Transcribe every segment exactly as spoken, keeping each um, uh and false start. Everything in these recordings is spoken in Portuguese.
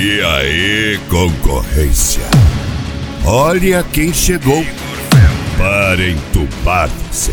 E aí, concorrência? Olha quem chegou para entubar você.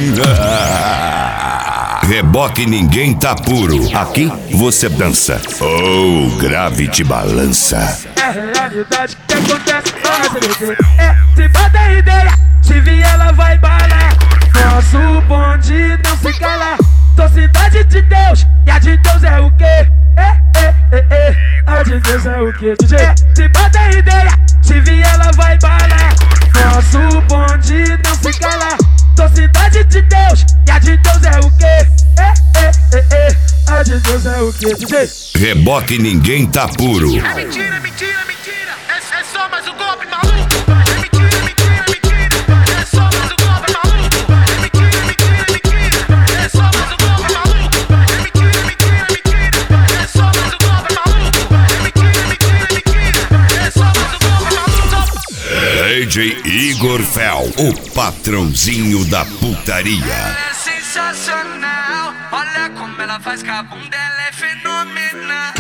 Reboque Ninguém Tá Puro. Aqui você dança ou oh, grave te balança. É realidade que acontece com a C B C. É, se bota ideia, se vier ela vai balar. Nosso bonde não se cala. Sou cidade de Deus, e a de Deus é o quê? É, é, é, é. A de Deus é o quê, D J? É, se bota ideia, se vier ela vai balar. Nosso bonde não se cala. Sou cidade de Deus, e a de Deus é o quê? É, é, é, é. A de Deus é o quê, D J? Reboque Ninguém Tá Puro. É mentira, mentira, mentira. É, é só mais um golpe maluco. É mentira, mentira, mentira. É só mais um golpe maluco. É mentira, mentira, mentira. É só mais um golpe maluco. É mentira, mentira, mentira. É só mais um golpe maluco. É mentira, mentira, mentira. É só mais um golpe maluco. D J Igor Fel, o patrãozinho da putaria. Ela é sensacional. Olha como ela faz, que a bunda ela é fenomenal.